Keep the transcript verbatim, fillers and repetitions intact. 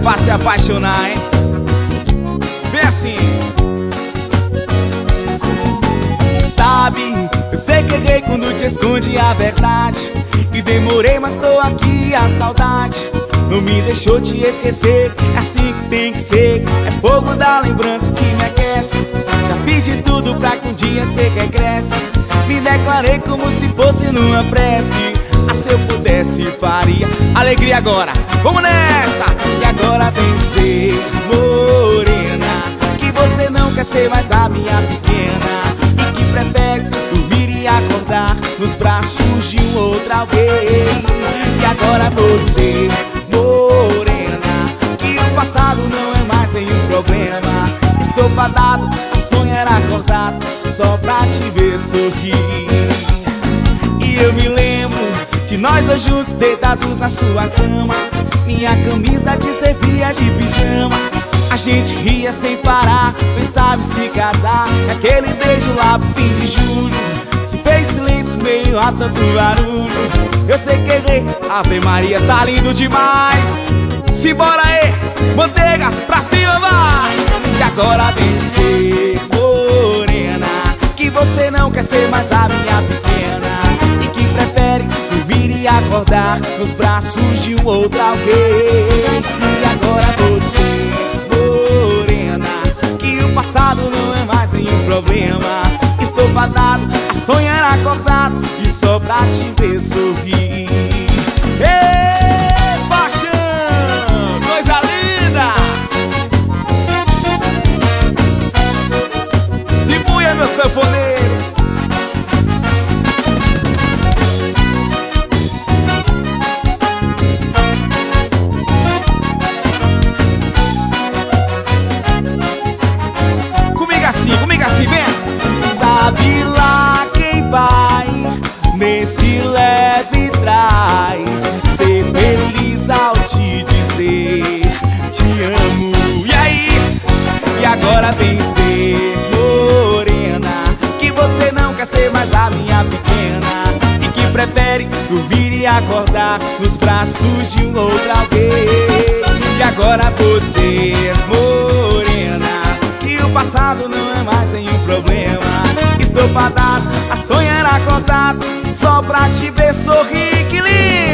fácil se apaixonar, hein? Vem assim. Sabe, eu sei que errei quando te escondi a verdade, e demorei, mas tô aqui, a saudade não me deixou te esquecer. É assim que tem que ser, é fogo da lembrança que me aquece. Já fiz de tudo pra que um dia você regresse. Me declarei como se fosse numa prece. Ah, se eu pudesse faria alegria agora, vamos nessa! E agora vem dizer, morena, que você não quer ser mais a minha pequena, e que prefere dormir e acordar nos braços de um outro alguém. E agora você, morena, que o passado não é mais nenhum problema. Estou fadado a sonhar acordado só pra te ver sorrir. E eu me lembro de nós dois juntos deitados na sua cama. Minha camisa te servia de pijama. A gente ria sem parar, pensava em se casar. E aquele beijo lá pro fim de julho se fez silêncio meio a tanto barulho. Eu sei que errei, Ave Maria, tá lindo demais. Simbora aí, manteiga, pra cima vai! E agora vem dizer, morena, que você não quer ser mais a minha pequena, e que prefere dormir e acordar nos braços de um outro alguém. E agora vou dizer, morena, que o passado não é mais nenhum problema. Estou fadado a sonhar acordado e só pra te ver sorrir. Ei, paixão, coisa linda! De mulher, meu sanfoneiro. Comigo assim, comigo assim, vem! Sabe lá quem vai nesse leve trás, ser feliz ao te dizer te amo. E aí? E agora vem dizer, morena, que você não quer ser mais a minha pequena, e que prefere dormir e acordar nos braços de um outro alguém. E agora vou dizer, morena, que o passado não é mais nenhum problema. Estou fadado a sonhar acordado só pra te ver sorrir, que lindo!